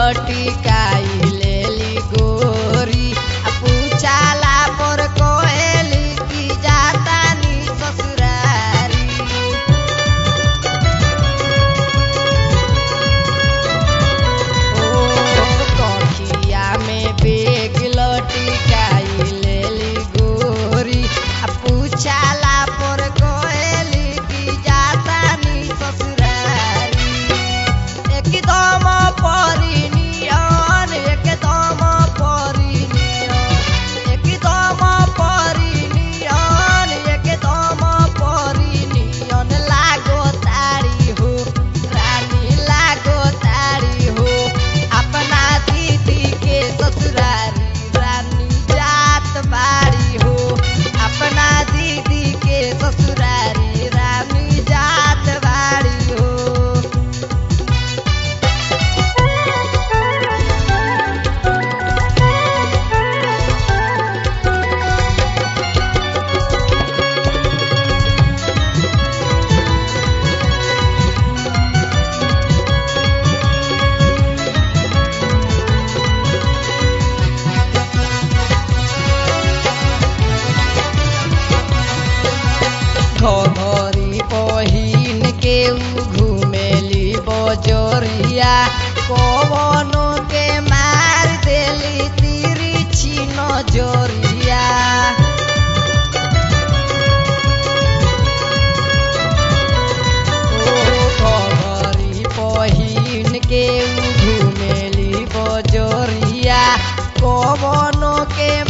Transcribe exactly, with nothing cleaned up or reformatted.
लटिकाई लेली गोरी आ पूछाला पर कोहेली की जातानी ससुरारी। कखिया में बेग लटिकाई लेली गोरी आ पूछाला पर कोहेली की जातानी ससुरारी। एकदम परिनियन एकदम परिनियन एकदम परिनियन एकदम परिनियन लागो तारी हो रानी लागो तारी हो अपना दीदी के ससुरारी रानी जात बारी हो अपना दीदी के ससुरारी रानी जात बारी हो। घघरी पहिन के उ घुमेली बजरिया कवनो के मार देली तिरछी नजरिया। ओ घघरी पहिन के उ घुमेली बजरिया कवनो के